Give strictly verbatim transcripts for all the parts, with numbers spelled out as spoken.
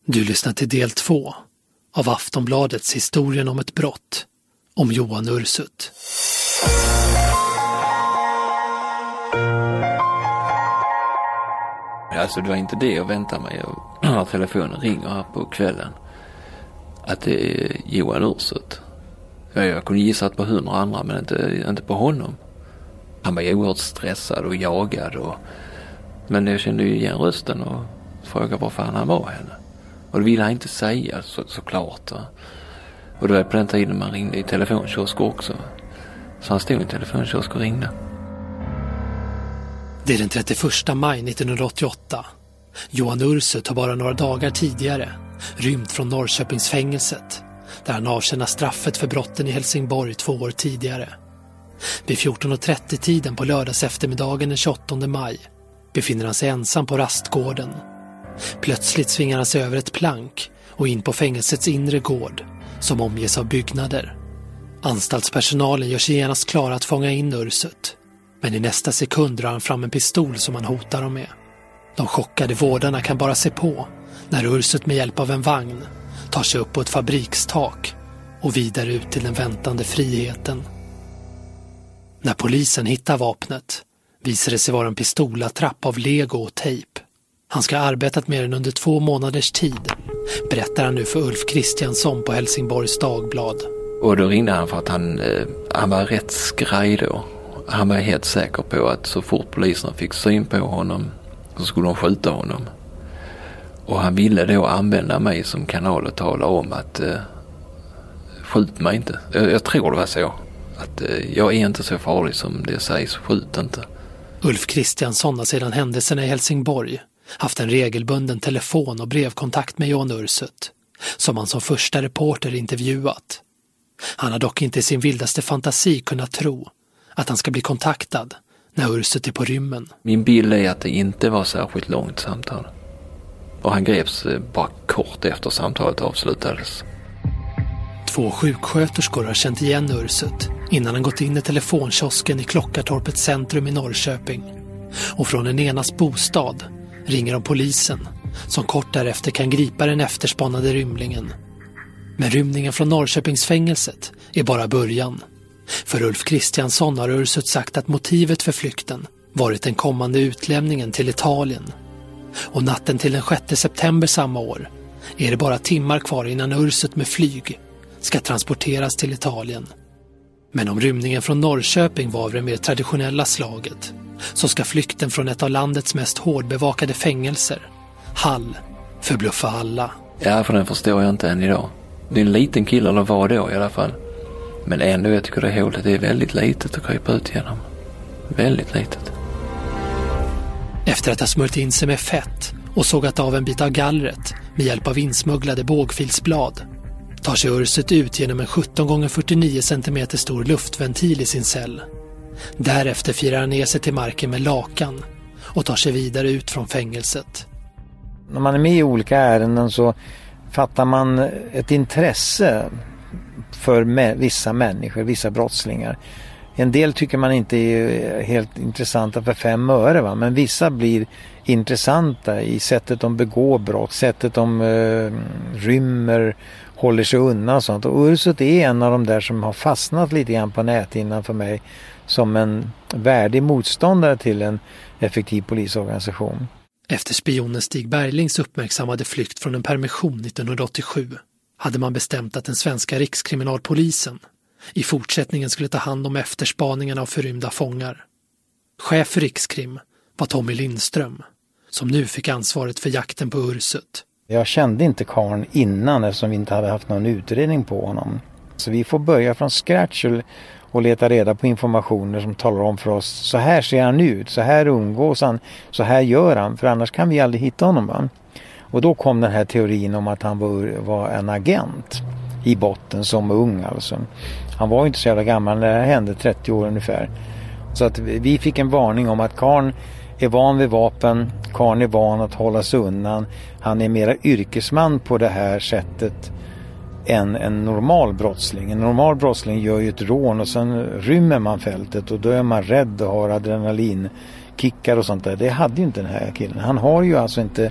Du lyssnar till del två av Aftonbladets Historien om ett brott om Johan Ursut. Alltså det var inte det jag väntade mig. När telefonen ringer här på kvällen. Att det är Johan Ursut. Jag kunde gissa på hundra andra men inte, inte på honom. Han var oerhört stressad och jagad. Och, men jag kände ju igen rösten och frågade var fan han var henne. Och det ville han inte säga så, såklart. Va? Och det var på den tiden man ringde i telefonkiosk också. Så han stod i telefonkiosk och ringde. Det är den trettioförsta maj nittonhundraåttioåtta. Johan Ursut har bara några dagar tidigare rymt från Norrköpingsfängelset där han avtjänar straffet för brotten i Helsingborg två år tidigare. Vid fjorton och trettio-tiden på lördags eftermiddagen den tjugoåttonde maj befinner han sig ensam på rastgården. Plötsligt svingar han sig över ett plank och in på fängelsets inre gård som omges av byggnader. Anstaltspersonalen gör sig genast klara att fånga in Ursut. Men i nästa sekund drar han fram en pistol som han hotar dem med. De chockade vårdarna kan bara se på när Ursut med hjälp av en vagn tar sig upp på ett fabrikstak och vidare ut till den väntande friheten. När polisen hittar vapnet visar det sig vara en pistolattrapp av lego och tejp. Han ska ha arbetat med den under två månaders tid, berättar han nu för Ulf Kristiansson på Helsingborgs Dagblad. Och då ringde han för att han, eh, han var rätt skraj då. Han var helt säker på att så fort poliserna fick syn på honom så skulle de skjuta honom. Och han ville då använda mig som kanal och tala om att eh, skjut mig inte. Jag, jag tror det var så. Att eh, jag är inte så farlig som det sägs, skjut inte. Ulf Kristiansson har sedan händelserna i Helsingborg haft en regelbunden telefon- och brevkontakt med Johan Ursut, som han som första reporter intervjuat. Han har dock inte i sin vildaste fantasi kunnat tro att han ska bli kontaktad när Ursut är på rymmen. Min bild är att det inte var särskilt långt samtal. Och han greps bara kort efter samtalet avslutades. Två sjuksköterskor har känt igen Ursut innan han gått in i telefonkiosken i Klockartorpets centrum i Norrköping. Och från en enas bostad ringer de polisen som kort därefter kan gripa den efterspanade rymlingen. Men rymningen från Norrköpingsfängelset är bara början. För Ulf Kristiansson har Ursut sagt att motivet för flykten varit den kommande utlämningen till Italien. Och natten till den sjätte september samma år är det bara timmar kvar innan Ursut med flyg ska transporteras till Italien. Men om rymningen från Norrköping var av det mer traditionella slaget så ska flykten från ett av landets mest hårdbevakade fängelser, Hall, förbluffa alla. Ja, för den förstår jag inte än idag. Det är en liten kille, eller var då i alla fall. Men ändå, jag tycker det hålet är väldigt litet att krypa ut genom. Väldigt litet. Efter att ha smört in sig med fett och sågat av en bit av gallret med hjälp av insmugglade bågfilsblad tar sig Ursut ut genom en sjutton gånger fyrtionio centimeter stor luftventil i sin cell. Därefter firar han ner sig till marken med lakan och tar sig vidare ut från fängelset. När man är med i olika ärenden så fattar man ett intresse för mä- vissa människor, vissa brottslingar. En del tycker man inte är helt intressanta för fem öre, va? Men vissa blir intressanta i sättet de begår brott, sättet de eh, rymmer, håller sig undan och sånt. Och Ursut är en av de där som har fastnat lite grann på näthinnan för mig som en värdig motståndare till en effektiv polisorganisation. Efter spionen Stig Berglings uppmärksammade flykt från en permission nittonhundraåttiosju hade man bestämt att den svenska rikskriminalpolisen i fortsättningen skulle ta hand om efterspaningen av förrymda fångar. Chef för Rikskrim var Tommy Lindström, som nu fick ansvaret för jakten på Ursut. Jag kände inte karln innan eftersom vi inte hade haft någon utredning på honom. Så vi får börja från scratch och leta reda på informationer som talar om för oss, så här ser han ut, så här umgås han, så här gör han, för annars kan vi aldrig hitta honom, va? Och då kom den här teorin om att han var, var en agent i botten som ung alltså. Han var ju inte så jävla gammal när det här hände, trettio år ungefär. Så att vi fick en varning om att karln är van vid vapen, karln är van att hålla sig undan. Han är mera yrkesman på det här sättet än en normal brottsling. En normal brottsling gör ju ett rån och sen rymmer man fältet och då är man rädd och har adrenalinkickar och sånt där. Det hade ju inte den här killen. Han har ju alltså inte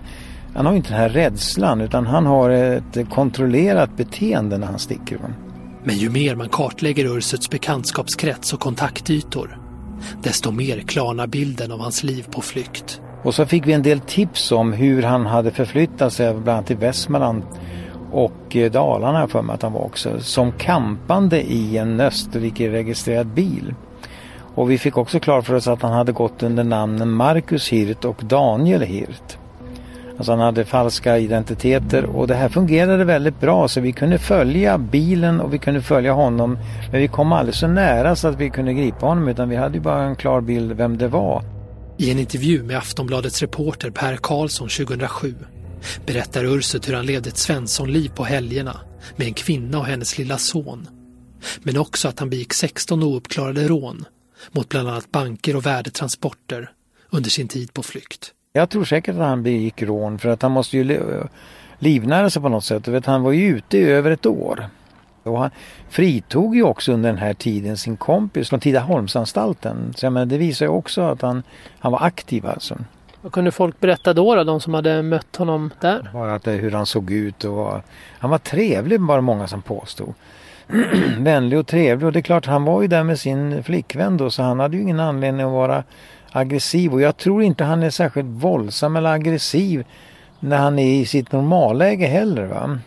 han har inte den här rädslan, utan han har ett kontrollerat beteende när han sticker. Men ju mer man kartlägger Ursuts bekantskapskrets och kontaktytor, desto mer klarnar bilden av hans liv på flykt. Och så fick vi en del tips om hur han hade förflyttat sig bland annat till Västmanland och Dalarna, för mig att han var också, som kampande i en Österrike-registrerad bil. Och vi fick också klart för oss att han hade gått under namnen Marcus Hirt och Daniel Hirt. Alltså han hade falska identiteter, och det här fungerade väldigt bra, så vi kunde följa bilen och vi kunde följa honom, men vi kom aldrig så nära så att vi kunde gripa honom, utan vi hade ju bara en klar bild vem det var. I en intervju med Aftonbladets reporter Per Karlsson tjugohundrasju berättar Ursut hur han levde ett Svenssonliv på helgerna med en kvinna och hennes lilla son. Men också att han begick sexton ouppklarade rån mot bland annat banker och värdetransporter under sin tid på flykt. Jag tror säkert att han begick rån, för att han måste ju livnära sig på något sätt. Du vet, han var ju ute i över ett år. Och han fritog ju också under den här tiden sin kompis från Tidaholmsanstalten. Så jag menar, det visar ju också att han, han var aktiv alltså. Vad kunde folk berätta då, då, de som hade mött honom där? Bara att det, hur han såg ut och var, han var trevlig, bara många som påstod. Vänlig och trevlig, och det är klart, han var ju där med sin flickvän då, så han hade ju ingen anledning att vara aggressiv, och jag tror inte han är särskilt våldsam eller aggressiv när han är i sitt normalläge heller, va.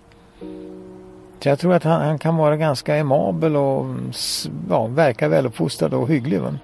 Så jag tror att han, han kan vara ganska amabel och ja, verka väluppfostrad och hygglig, va.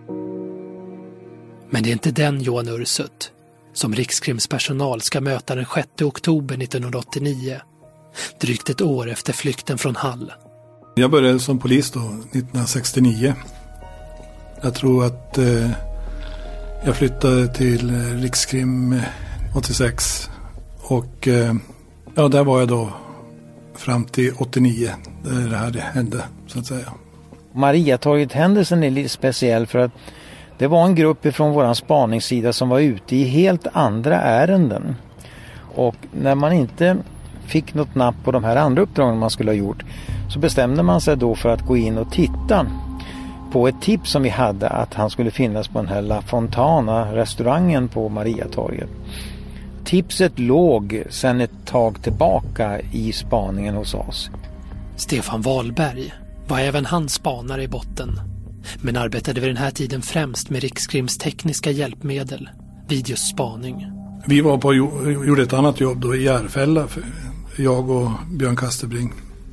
Men det är inte den Johan Ursut som Rikskrimspersonal ska möta den sjätte oktober nittonhundraåttionio, drygt ett år efter flykten från Hall. Jag började som polis då nittonhundrasextionio. Jag tror att eh, jag flyttade till eh, Rikskrim åttiosex, och eh, ja, där var jag då fram till åttionio, där det här hände, så att säga. Mariatorget-händelsen är lite speciell, för att det var en grupp från våran spaningssida som var ute i helt andra ärenden. Och när man inte fick något napp på de här andra uppdragen man skulle ha gjort, så bestämde man sig då för att gå in och titta på ett tips som vi hade, att han skulle finnas på den här La Fontana restaurangen på Mariatorget. Tipset låg sedan ett tag tillbaka i spaningen hos oss. Stefan Wahlberg var även han spanare i botten, men arbetade vid den här tiden främst med Rikskrims tekniska hjälpmedel vid just spaning. Vi var på, gjorde ett annat jobb då i Järfälla, jag och Björn Kasterbring.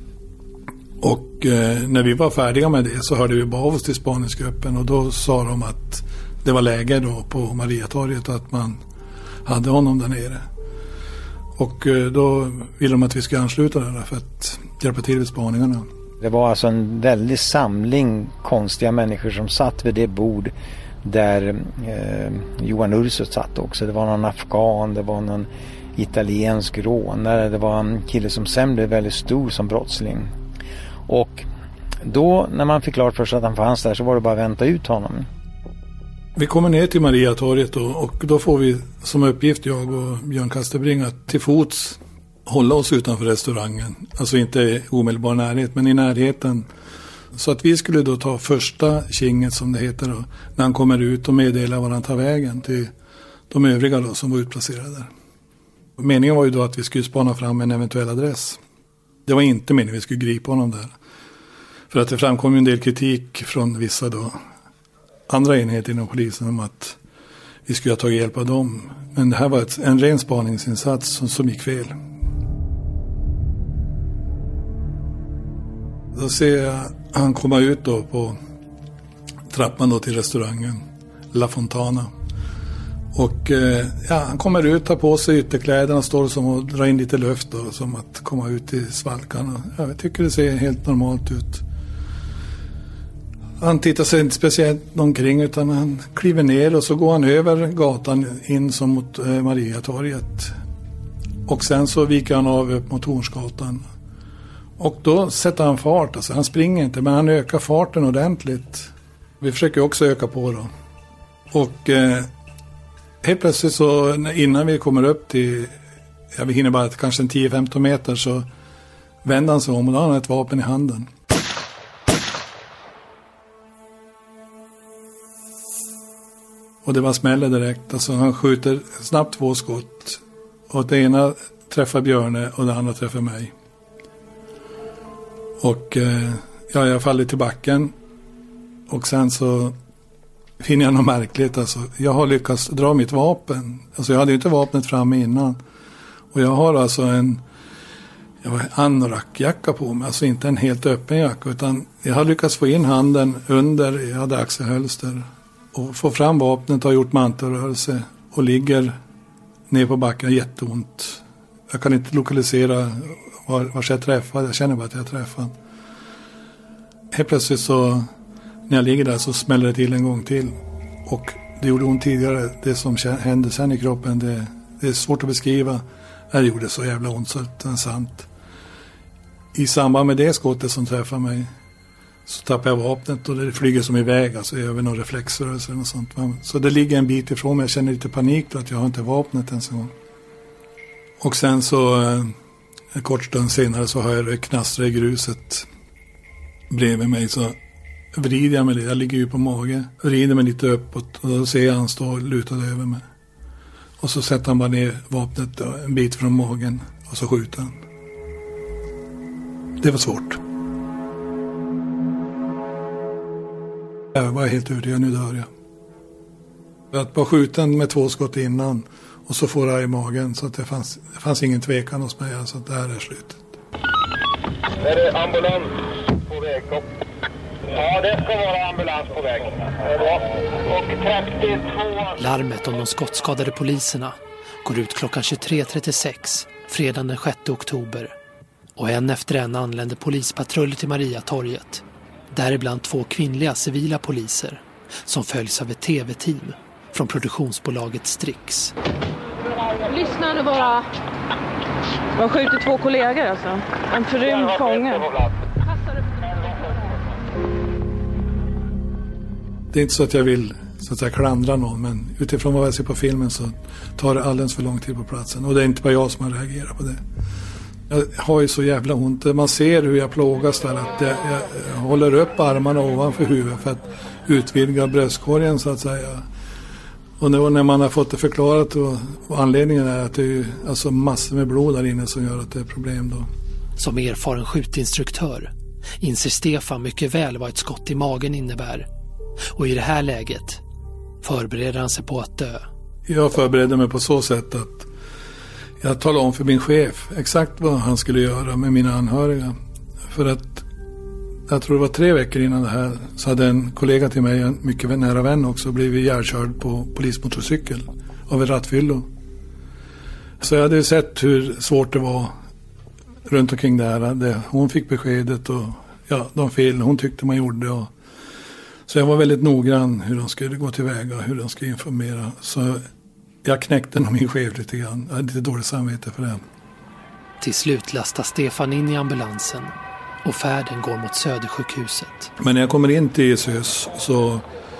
Och eh, när vi var färdiga med det så hörde vi bara av oss till spaningsgruppen, och då sa de att det var läge då på Mariatorget att man hade honom där nere. Och eh, då ville de att vi skulle ansluta där för att hjälpa till vid spaningarna. Det var alltså en väldig samling konstiga människor som satt vid det bord där eh, Johan Ursut satt också. Det var någon afghan, det var någon italiensk rånare, det var en kille som sen blev väldigt stor som brottsling. Och då när man fick klart för sig att han fanns där, så var det bara att vänta ut honom. Vi kommer ner till Mariatorget då, och då får vi som uppgift, jag och Björn Kasterbring, att till fots hålla oss utanför restaurangen. Alltså inte i omedelbar närhet, men i närheten. Så att vi skulle då ta första kinget, som det heter då, när han kommer ut och meddelar var han tar vägen till de övriga då som var utplacerade där. Meningen var ju då att vi skulle spana fram en eventuell adress. Det var inte meningen att vi skulle gripa honom där. För att det framkom ju en del kritik från vissa då, andra enheter inom polisen, om att vi skulle ha tagit hjälp av dem. Men det här var ett, en ren spaningsinsats som, som gick fel. Då ser jag han komma ut då på trappan då till restaurangen La Fontana. Och eh, ja, han kommer ut, tar på sig ytterkläderna, står som och drar in lite luft då, som att komma ut i svalkan. Ja, jag tycker det ser helt normalt ut. Han tittar sig inte speciellt omkring, utan han kliver ner och så går han över gatan in som mot eh, Mariatorget. Och sen så viker han av upp mot Hornsgatan. Och då sätter han fart, alltså han springer inte, men han ökar farten ordentligt. Vi försöker också öka på då. Och eh, helt plötsligt så innan vi kommer upp till, ja, vi hinner bara kanske en tio femton meter, så vänder han sig om och då har han ett vapen i handen. Och det var smäller direkt, alltså han skjuter snabbt två skott Och det ena träffar Björne och det andra träffar mig. Och eh, ja, jag faller till backen. Och sen så finner jag något märkligt. Alltså, jag har lyckats dra mitt vapen. Alltså jag hade ju inte vapnet framme innan. Och jag har alltså en jag har anorakjacka på mig. Alltså inte en helt öppen jacka. Utan jag har lyckats få in handen under, jag hade axelhölster. Och få fram vapnet, har gjort mantelrörelse. Och ligger ner på backen, jätteont. Jag kan inte lokalisera var, var jag träffade. Jag känner bara att jag träffade. Helt plötsligt så, när jag ligger där så smäller det till en gång till. Och det gjorde ont tidigare. Det som hände sen i kroppen, det, det är svårt att beskriva. Det gjorde så jävla ont så det är sant. I samband med det skottet som träffade mig så tappar jag vapnet och det flyger som iväg. Alltså över någon reflexrörelse eller något sånt. Så det ligger en bit ifrån mig. Jag känner lite panik då att jag har inte vapnet ens en gång. Och sen så en kort stund senare så har jag det knastra i gruset bredvid mig, så vrider jag mig lite. Jag ligger ju på mage, vrider mig lite uppåt och då ser jag han stå lutad över mig. Och så sätter han bara ner vapnet en bit från magen och så skjuter han. Det var svårt. Jag var helt övertygad, nu dör jag. Att bara skjuta med två skott innan och så får jag i magen, så att det fanns, det fanns ingen tvekan hos mig, alltså att det här är slutet. Är det ambulans på väg? Ja, det ska vara ambulans på väg. Och trettiotvå... Larmet om de skottskadade poliserna går ut klockan tjugotre trettiosex, fredagen den sjätte oktober. Och en efter en anländer polispatruller till Mariatorget. Däribland två kvinnliga civila poliser som följs av ett tv-team från produktionsbolaget Strix. Lyssna nu bara. Man skjuter två kollegor alltså. En förrymd fånge. Det är inte så att jag vill så att säga klandra någon, men utifrån vad jag ser på filmen så tar det alldeles för lång tid på platsen. Och det är inte bara jag som har reagerat på det. Jag har ju så jävla ont. Man ser hur jag plågas där. Att jag, jag, jag håller upp armarna ovanför huvudet för att utvidga bröstkorgen så att säga. Och nu när man har fått det förklarat och, och anledningen är att det är alltså massor med blod där inne som gör att det är problem då. Som erfaren skjutinstruktör inser Stefan mycket väl vad ett skott i magen innebär. Och i det här läget förbereder han sig på att dö. Jag förberedde mig på så sätt att jag talade om för min chef exakt vad han skulle göra med mina anhöriga. För att jag tror det var tre veckor innan det här så hade en kollega till mig, en mycket nära vän också, blivit ihjälkörd på polismotorcykel av ett rattfyllo. Så jag hade sett hur svårt det var runt omkring det här. Det, hon fick beskedet och ja, de fel hon tyckte man gjorde. Och, så jag var väldigt noggrann hur de skulle gå tillväga och hur de skulle informera. Så jag knäckte nog min chef lite grann. Jag hade lite dåligt samvete för det. Till slut lastar Stefan in i ambulansen och färden går mot Södersjukhuset. Men när jag kommer in till SÖS så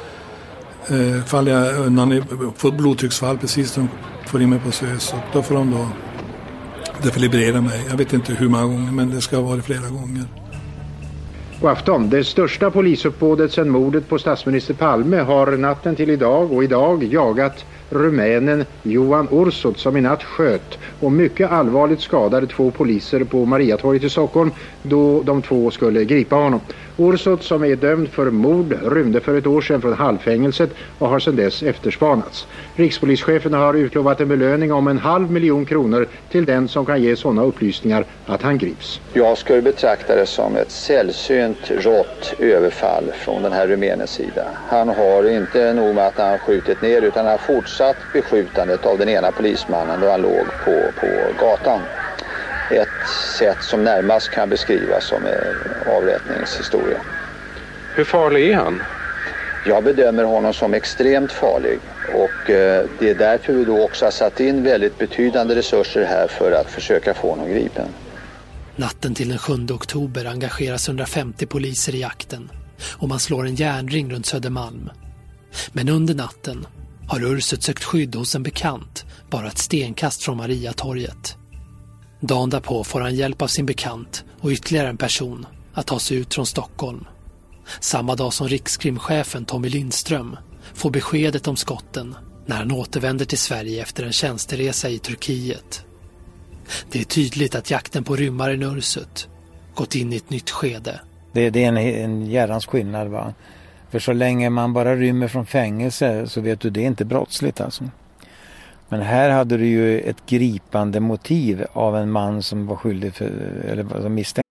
eh, faller jag undan, får blodtrycksfall precis som de får in mig på SÖS. Och då får de då defilibrera mig. Jag vet inte hur många gånger, men det ska ha varit flera gånger. God afton. Det största polisuppbådet sedan mordet på statsminister Palme har natten till idag och idag jagat rumänen Johan Ursut som i natt sköt och mycket allvarligt skadade två poliser på Mariatorget i Stockholm då de två skulle gripa honom. Ursut, som är dömd för mord, rymde för ett år sedan från Hallfängelset och har sedan dess efterspanats. Rikspolischefen har utlovat en belöning om en halv miljon kronor till den som kan ge sådana upplysningar att han grips. Jag skulle betrakta det som ett sällsynt rått överfall från den här rumänens sida. Han har inte nog med att han skjutit ner utan har fortsatt beskjutandet av den ena polismannen då han låg på, på gatan. Ett sätt som närmast kan beskrivas som en avrättningshistoria. Hur farlig är han? Jag bedömer honom som extremt farlig och eh, det är därför vi då också har satt in väldigt betydande resurser här för att försöka få honom gripen. Natten till den sjunde oktober engageras hundrafemtio poliser i jakten och man slår en järnring runt Södermalm. Men under natten har Ursut sökt skydd hos en bekant bara ett stenkast från Mariatorget. Dagen därpå får han hjälp av sin bekant och ytterligare en person att ta sig ut från Stockholm. Samma dag som rikskrimchefen Tommy Lindström får beskedet om skotten när han återvänder till Sverige efter en tjänsteresa i Turkiet. Det är tydligt att jakten på rymmaren Ursut gått in i ett nytt skede. Det, det är en, en järans skillnad, va? För så länge man bara rymmer från fängelse så vet du, det är inte brottsligt alltså. Men här hade du ju ett gripande motiv av en man som var skyldig för, eller misstänkt.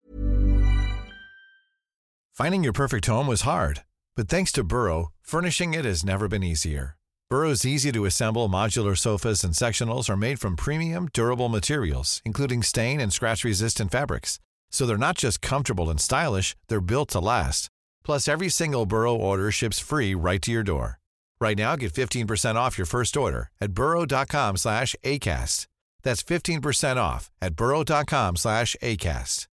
Finding your perfect home was hard, but thanks to Burrow, furnishing it has never been easier. Burrow's easy-to-assemble modular sofas and sectionals are made from premium, durable materials, including stain and scratch-resistant fabrics. So they're not just comfortable and stylish, they're built to last. Plus, every single Burrow order ships free right to your door. Right now, get fifteen percent off your first order at burrow.com slash ACAST. That's fifteen percent off at burrow.com slash ACAST.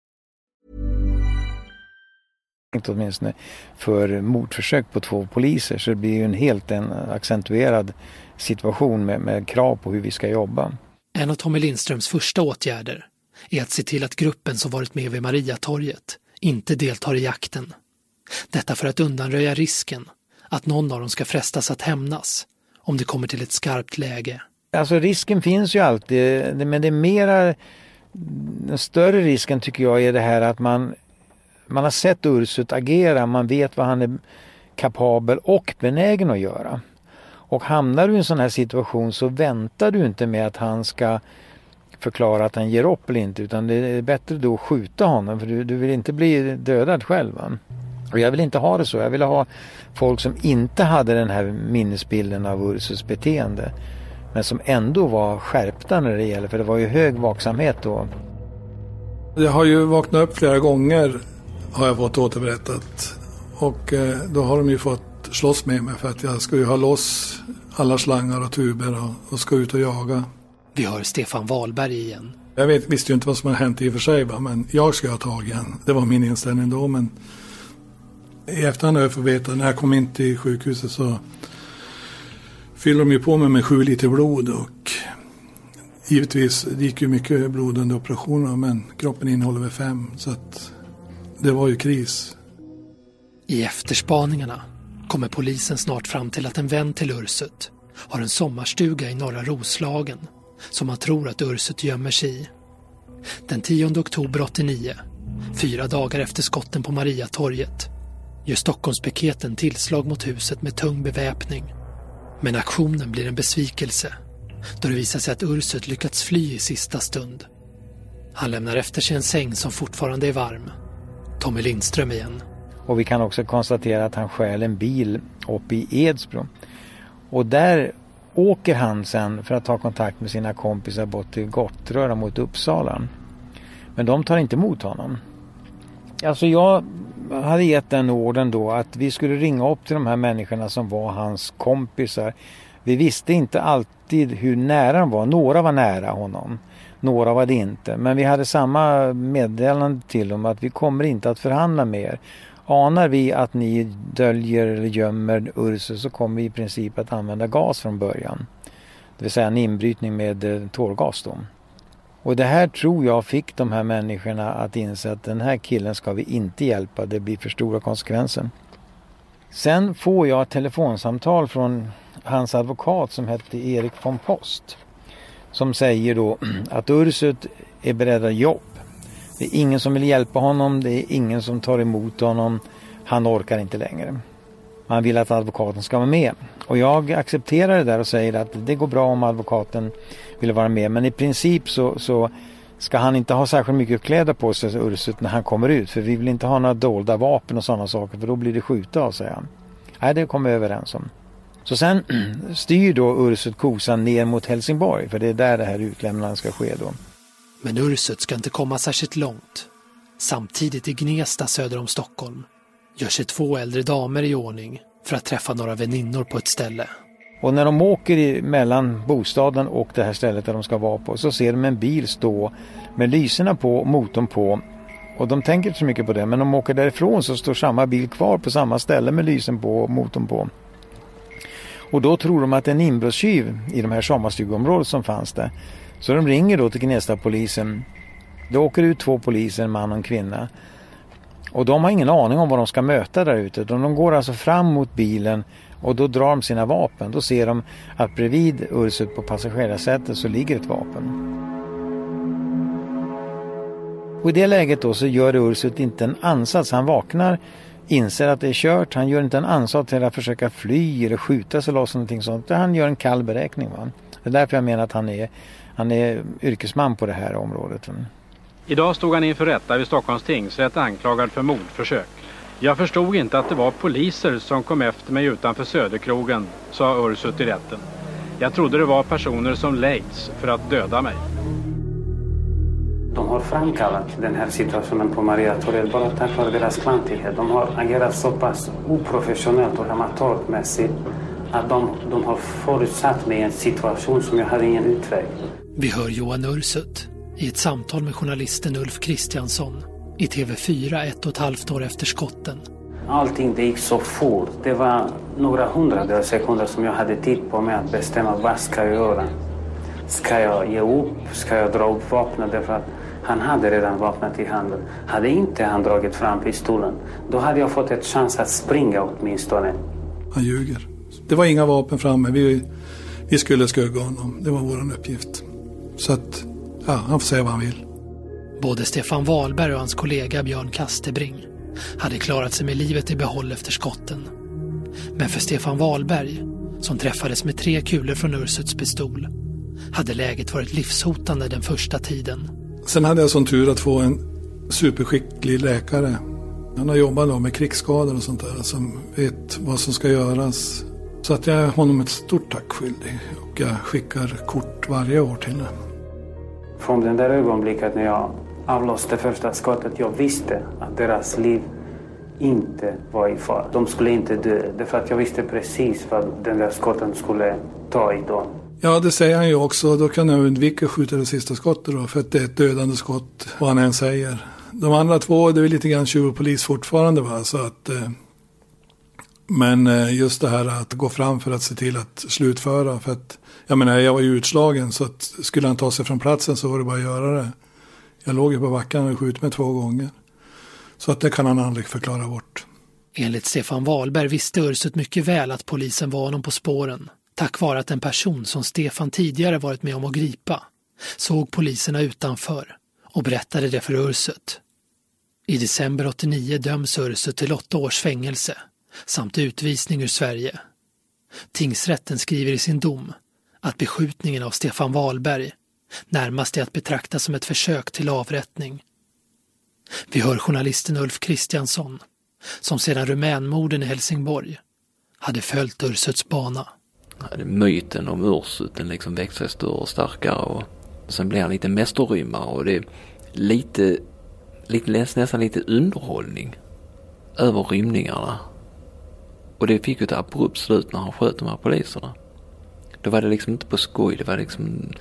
Åtminstone för mordförsök på två poliser, så det blir ju en helt en accentuerad situation med, med krav på hur vi ska jobba. En av Tommy Lindströms första åtgärder är att se till att gruppen som varit med vid Mariatorget inte deltar i jakten. Detta för att undanröja risken att någon av dem ska frestas att hämnas om det kommer till ett skarpt läge. Alltså risken finns ju alltid, men det är mera, den större risken tycker jag är det här att man Man har sett Ursut agera, man vet vad han är kapabel och benägen att göra. Och hamnar du i en sån här situation så väntar du inte med att han ska förklara att han ger upp eller inte, utan det är bättre då att skjuta honom, för du, du vill inte bli dödad själv. Va? Och jag vill inte ha det så, jag vill ha folk som inte hade den här minnesbilden av Ursuts beteende, men som ändå var skärpta när det gäller, för det var ju hög vaksamhet då. Jag har ju vaknat upp flera gånger, har jag fått återberättat. Och eh, då har de ju fått slåss med mig för att jag ska ju ha loss alla slangar och tuber och, och ska ut och jaga. Vi hör Stefan Wahlberg igen. Jag vet, visste ju inte vad som har hänt i och för sig, va? Men jag ska ha tag igen. Det var min inställning då, men i efterhand har jag fått veta, när jag kom in till sjukhuset så fyllde de ju på mig med sju liter blod, och givetvis det gick ju mycket blod under operationen, men kroppen innehåller väl fem, så att det var ju kris. I efterspaningarna kommer polisen snart fram till att en vän till Ursut har en sommarstuga i norra Roslagen som man tror att Ursut gömmer sig i. Den tionde oktober åttionio, fyra dagar efter skotten på Mariatorget, gör Stockholmspiketen tillslag mot huset med tung beväpning. Men aktionen blir en besvikelse då det visar sig att Ursut lyckats fly i sista stund. Han lämnar efter sig en säng som fortfarande är varm. Tommy Lindström igen. Och vi kan också konstatera att han stjäl en bil uppe i Edsbro. Och där åker han sen för att ta kontakt med sina kompisar bort till Gottröra mot Uppsala. Men de tar inte emot honom. Alltså jag hade gett den orden då att vi skulle ringa upp till de här människorna som var hans kompisar. Vi visste inte alltid hur nära de var. Några var nära honom. Några var det inte. Men vi hade samma meddelande till dem att vi kommer inte att förhandla med er. Anar vi att ni döljer eller gömmer Ursut så kommer vi i princip att använda gas från början. Det vill säga en inbrytning med tårgas då. Och det här tror jag fick de här människorna att inse att den här killen ska vi inte hjälpa. Det blir för stora konsekvenser. Sen får jag ett telefonsamtal från hans advokat som hette Erik von Post. Som säger då att Ursut är beredd att jobba. Det är ingen som vill hjälpa honom. Det är ingen som tar emot honom. Han orkar inte längre. Han vill att advokaten ska vara med. Och jag accepterar det där och säger att det går bra om advokaten vill vara med. Men i princip så, så ska han inte ha särskilt mycket kläder på sig, Ursut, när han kommer ut. För vi vill inte ha några dolda vapen och sådana saker. För då blir det skjuta av, säger han. Nej, det kommer vi överens om. Så sen styr då Ursut kosan ner mot Helsingborg. För det är där det här utlämnandet ska ske då. Men Ursut ska inte komma särskilt långt. Samtidigt i Gnesta söder om Stockholm gör sig två äldre damer i ordning för att träffa några väninnor på ett ställe. Och när de åker i, mellan bostaden och det här stället där de ska vara på, så ser de en bil stå med lyserna på och motorn på. Och de tänker inte så mycket på det, men de åker därifrån så står samma bil kvar på samma ställe med lysen på och motorn på. Och då tror de att det är en inbrottstjuv i de här sommarstugområdet som fanns där. Så de ringer då till Gnesta-polisen. Då åker ut två poliser, en man och en kvinna. Och de har ingen aning om vad de ska möta där ute. De går alltså fram mot bilen Och då drar de sina vapen. Då ser de att bredvid Ursut på passagerarsätet så ligger ett vapen. Och i det läget då så gör Ursut inte en ansats. Han vaknar, inser att det är kört. Han gör inte en ansats till att försöka fly eller skjuta sig loss någonting sånt. Han gör en kall beräkning. Va? Det är därför jag menar att han är, han är yrkesman på det här området. Idag stod han inför rätta vid Stockholms tingsrätt anklagad för mordförsök. Jag förstod inte att det var poliser som kom efter mig utanför Söderkrogen, sa Ursut i rätten. Jag trodde det var personer som lejts för att döda mig. De har framkallat den här situationen på Mariatorget bara tack vare deras kvantitet. De har agerat så pass oprofessionellt och amatörmässigt att de, de har förutsatt mig en situation som jag hade ingen utväg. Vi hör Johan Ursut i ett samtal med journalisten Ulf Kristiansson i T V fyra ett och ett halvt år efter skotten. Allting det gick så fort. Det var några hundradels sekunder som jag hade tid på mig att bestämma vad ska jag göra. Ska jag ge upp? Ska jag dra upp vapnet? Därför att han hade redan vapnet i handen. Hade inte han dragit fram pistolen, då hade jag fått ett chans att springa åtminstone. Han ljuger. Det var inga vapen framme. Vi, vi skulle skugga honom. Det var vår uppgift. Så att, ja, han får säga vad han vill. Både Stefan Wahlberg och hans kollega Björn Kastebring hade klarat sig med livet i behåll efter skotten. Men för Stefan Wahlberg, som träffades med tre kulor från Ursuts pistol, hade läget varit livshotande den första tiden. Sen hade jag sån tur att få en superskicklig läkare. Han har jobbat då med krigsskador och sånt där som vet vad som ska göras. Så att jag är honom ett stort tack skyldig och jag skickar kort varje år till det. Från den där ögonblicket när jag avlossade första skottet, jag visste att deras liv inte var i fara. De skulle inte dö, därför att jag visste precis vad den där skotten skulle ta i dem. Ja, det säger han ju också. Då kan jag undvika att skjuta det sista skottet då, för att det är ett dödande skott, vad han än säger. De andra två, det är lite grann tjuv och polis fortfarande, va? Så att, eh, men just det här att gå fram för att se till att slutföra, för att jag menar, jag var ju utslagen, så att skulle han ta sig från platsen så var det bara att göra det. Jag låg ju på backen och skjut med två gånger. Så att det kan han aldrig förklara bort. Enligt Stefan Wahlberg visste Ursut mycket väl att polisen var honom på spåren. Tack vare att en person som Stefan tidigare varit med om att gripa såg poliserna utanför och berättade det för Ursut. I december åttionio döms Ursut till åtta års fängelse samt utvisning ur Sverige. Tingsrätten skriver i sin dom att beskjutningen av Stefan Wahlberg närmast är att betrakta som ett försök till avrättning. Vi hör journalisten Ulf Kristiansson, som sedan rumänmorden i Helsingborg hade följt Ursuts bana. Myten om Ursut den liksom växer större och starkare, och sen blir han lite mästerrymmare, och det är lite, lite nästan lite underhållning över rymningarna. Och det fick ju ett abrupt slut när han sköt de här poliserna. Då var det liksom inte på skoj, det var liksom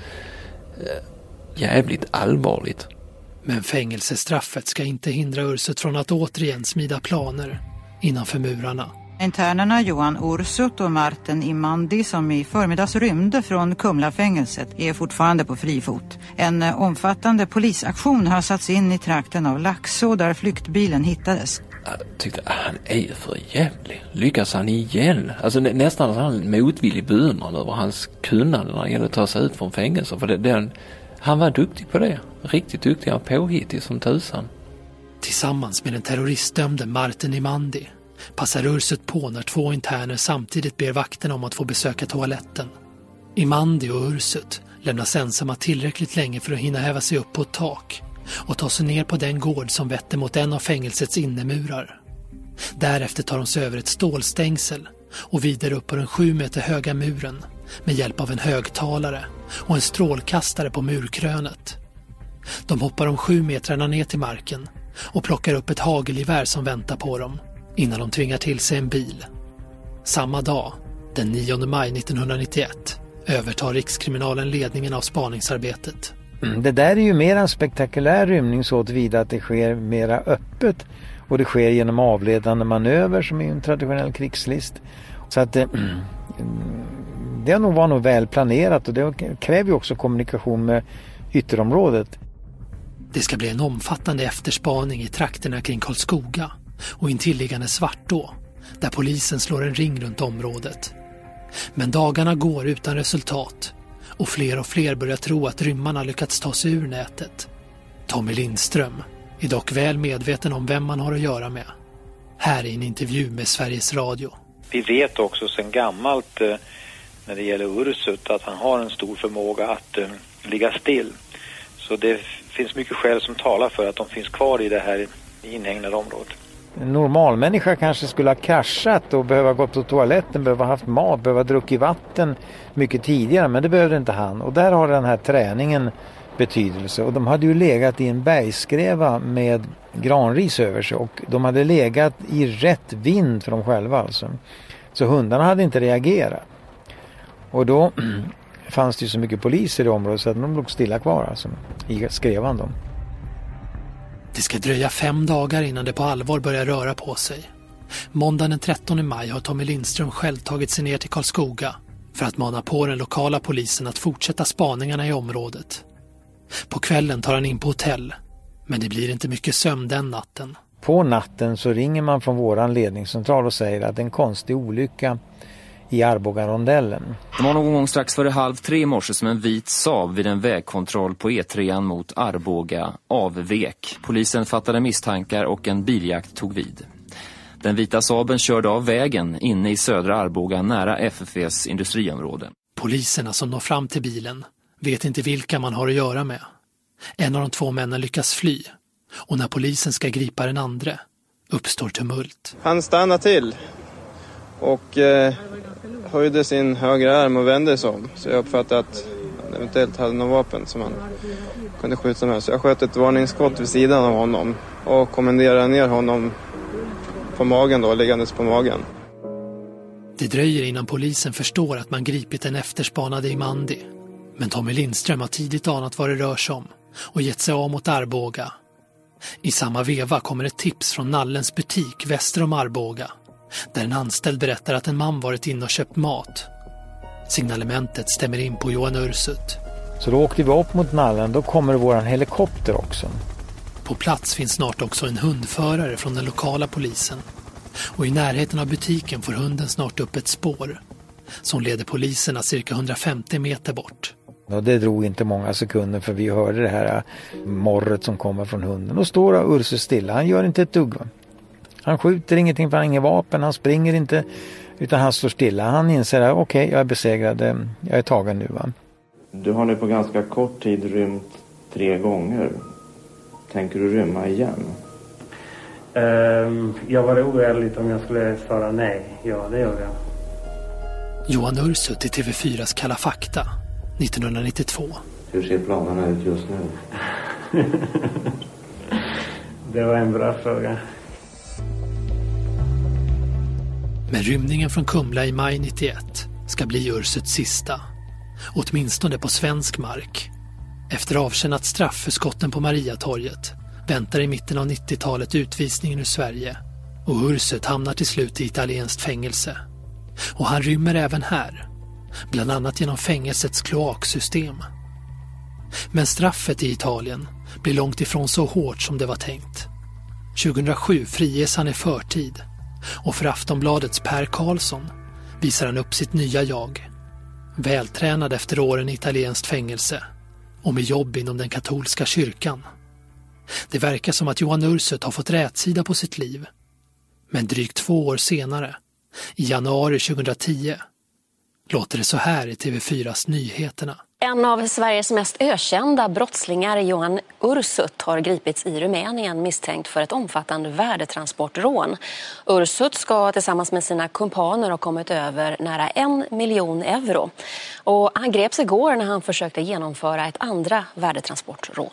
äh, jävligt allvarligt. Men fängelsestraffet ska inte hindra Ursut från att återigen smida planer innanför murarna. Internerna Johan Ursut och Martin Imandi, som i förmiddags rymde från Kumlafängelset, är fortfarande på fri fot. En omfattande polisaktion har satts in i trakten av Laxå där flyktbilen hittades. Jag tyckte att han är för jävlig. Lyckas han igen? Alltså nä- nästan han motvillig beundran över hans kunnande när det gäller att ta sig ut från fängelse. För det, den, han var duktig på det. Riktigt duktig, han påhittig som tusan. Tillsammans med den terroristdömde Martin Imandi passar Ursut på när två interner samtidigt ber vakten om att få besöka toaletten. Imandi och Ursut lämnas ensamma tillräckligt länge för att hinna häva sig upp på ett tak och ta sig ner på den gård som vetter mot en av fängelsets innemurar. Därefter tar de sig över ett stålstängsel och vidare upp på den sju meter höga muren med hjälp av en högtalare och en strålkastare på murkrönet. De hoppar de sju metrarna ner till marken och plockar upp ett hagelgevär som väntar på dem innan de tvingar till sig en bil. Samma dag, den nionde maj nittonhundranittioett, övertar Rikskriminalen ledningen av spaningsarbetet. Mm, det där är ju mer en spektakulär rymning så tillvida att det sker mera öppet och det sker genom avledande manöver som är en traditionell krigslist. Så att det, mm, det nog var nog väl planerat, och det kräver ju också kommunikation med ytterområdet. Det ska bli en omfattande efterspaning i trakterna kring Karlskoga och intilliggande Svartå där polisen slår en ring runt området. Men dagarna går utan resultat och fler och fler börjar tro att rymmarna lyckats ta sig ur nätet. Tommy Lindström är dock väl medveten om vem man har att göra med. Här är en intervju med Sveriges Radio. Vi vet också sedan gammalt eh, när det gäller Ursut att han har en stor förmåga att eh, ligga still. Så det finns mycket skäl som talar för att de finns kvar i det här inhägnade området. En normal människa kanske skulle ha kraschat och behöva gå på toaletten, behöva haft mat, behöva druckit vatten mycket tidigare, men det behövde inte han. Och där har den här träningen betydelse. Och de hade ju legat i en bergskräva med granris över sig och de hade legat i rätt vind för dem själva alltså. Så hundarna hade inte reagerat. Och då fanns det ju så mycket poliser i området så att de låg stilla kvar alltså, i skrävan då. Det ska dröja fem dagar innan det på allvar börjar röra på sig. Måndagen den trettonde maj har Tommy Lindström själv tagit sig ner till Karlskoga för att mana på den lokala polisen att fortsätta spaningarna i området. På kvällen tar han in på hotell, men det blir inte mycket sömn den natten. På natten så ringer man från våran ledningscentral och säger att en konstig olycka i Arboga-rondellen. Det var någon gång strax före halv tre i morse som en vit Saab vid en vägkontroll på E tre mot Arboga avvek. Polisen fattade misstankar och en biljakt tog vid. Den vita Saaben körde av vägen inne i södra Arboga nära F F V:s industriområde. Poliserna som når fram till bilen vet inte vilka man har att göra med. En av de två männen lyckas fly och när polisen ska gripa den andra uppstår tumult. Han stannar till och eh, höjde sin högra arm och vände sig om. Så jag uppfattade att han eventuellt hade något vapen som han kunde skjuta med. Så jag sköt ett varningsskott vid sidan av honom och kommenderade ner honom på magen då, liggandes på magen. Det dröjer innan polisen förstår att man gripit en efterspanade Imandi. Men Tommy Lindström har tidigt anat vad det rör sig om och gett sig av mot Arboga. I samma veva kommer ett tips från Nallens butik väster om Arboga, där en anställd berättar att en man varit inne och köpt mat. Signalementet stämmer in på Johan Ursut. Så då åkte vi upp mot Nallen, då kommer våran helikopter också. På plats finns snart också en hundförare från den lokala polisen. Och i närheten av butiken får hunden snart upp ett spår som leder poliserna cirka hundrafemtio meter bort. Och det drog inte många sekunder för vi hörde det här morret som kommer från hunden. Och står Ursut stilla, han gör inte ett dugg. Han skjuter ingenting för han har ingen vapen, han springer inte utan han står stilla. Han inser att okej, okay, jag är besegrad, jag är tagen nu va. Du har nu på ganska kort tid rymt tre gånger. Tänker du rymma igen? Um, jag var oärligt om jag skulle svara nej. Ja, det gör jag. Johan Ursut i T V fyras Kalla fakta nittonhundranittiotvå. Hur ser planerna ut just nu? Det var en bra fråga. Men rymningen från Kumla i maj nittioett ska bli Ursuts sista. Åtminstone på svensk mark. Efter avtjänat straff för skotten på Mariatorget väntar i mitten av nittiotalet utvisningen ur Sverige och Ursut hamnar till slut i italienskt fängelse. Och han rymmer även här, bland annat genom fängelsets kloaksystem. Men straffet i Italien blir långt ifrån så hårt som det var tänkt. tjugohundrasju friges han i förtid och för Aftonbladets Per Karlsson visar han upp sitt nya jag. Vältränad efter åren i italienskt fängelse och med jobb inom den katolska kyrkan. Det verkar som att Johan Ursut har fått rätsida på sitt liv. Men drygt två år senare, i januari tjugohundratio, låter det så här i T V fyras Nyheterna. En av Sveriges mest ökända brottslingar, Johan Ursut, har gripits i Rumänien misstänkt för ett omfattande värdetransportrån. Ursut ska tillsammans med sina kumpaner ha kommit över nära en miljon euro. Och han greps igår när han försökte genomföra ett andra värdetransportrån.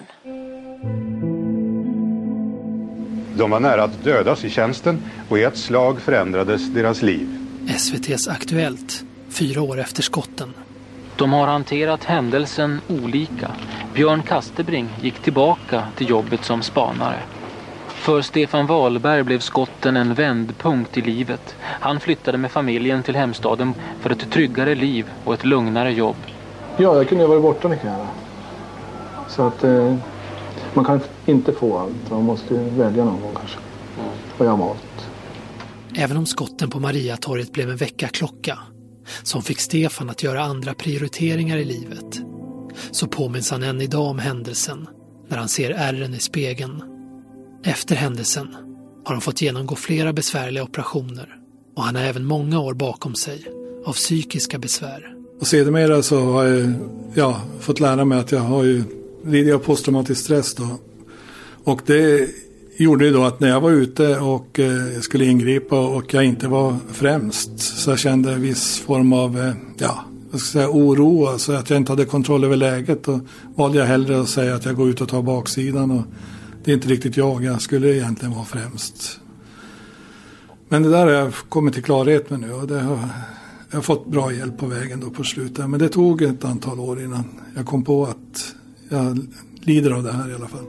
De var nära att dödas i tjänsten och i ett slag förändrades deras liv. S V T:s Aktuellt, fyra år efter skotten. De har hanterat händelsen olika. Björn Kastebring gick tillbaka till jobbet som spanare. För Stefan Wahlberg blev skotten en vändpunkt i livet. Han flyttade med familjen till hemstaden för ett tryggare liv och ett lugnare jobb. Ja, jag kunde vara borta mycket här. Så att eh, man kan inte få allt. Man måste välja någon gång kanske. Och jag har valt. Även om skotten på Mariatorget blev en väckarklocka som fick Stefan att göra andra prioriteringar i livet, så påminns han än idag om händelsen när han ser ärren i spegeln. Efter händelsen har han fått genomgå flera besvärliga operationer och han har även många år bakom sig av psykiska besvär. Och sedermera så har jag ja, fått lära mig att jag har ju lidit av posttraumatisk stress då. Och det gjorde ju då att när jag var ute och eh, skulle ingripa och jag inte var främst, så jag kände en viss form av eh, ja, jag ska säga oro, alltså att jag inte hade kontroll över läget, och valde jag hellre att säga att jag går ut och tar baksidan, och det är inte riktigt jag, jag skulle egentligen vara främst. Men det där har jag kommit till klarhet med nu, och det har, jag har fått bra hjälp på vägen då på slutet. Men det tog ett antal år innan jag kom på att jag lider av det här i alla fall.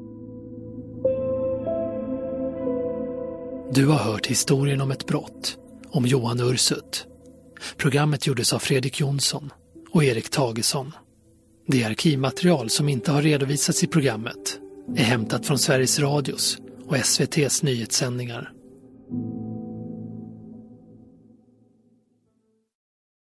Du har hört historien om ett brott, om Johan Ursut. Programmet gjordes av Fredrik Jonsson och Erik Tagesson. Det arkivmaterial som inte har redovisats i programmet är hämtat från Sveriges Radios och S V T:s nyhetssändningar.